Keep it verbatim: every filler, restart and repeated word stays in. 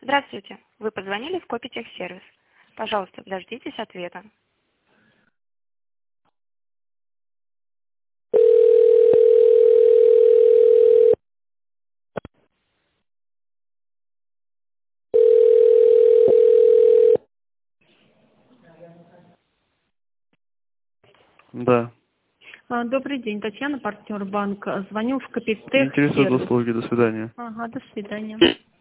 Здравствуйте. Вы позвонили в Копитехсервис. Пожалуйста, дождитесь ответа. Да. А, Добрый день, Татьяна, партнер банка. Звоню в Не интересуют Копитехсервис. услуги. До свидания. Ага, до свидания.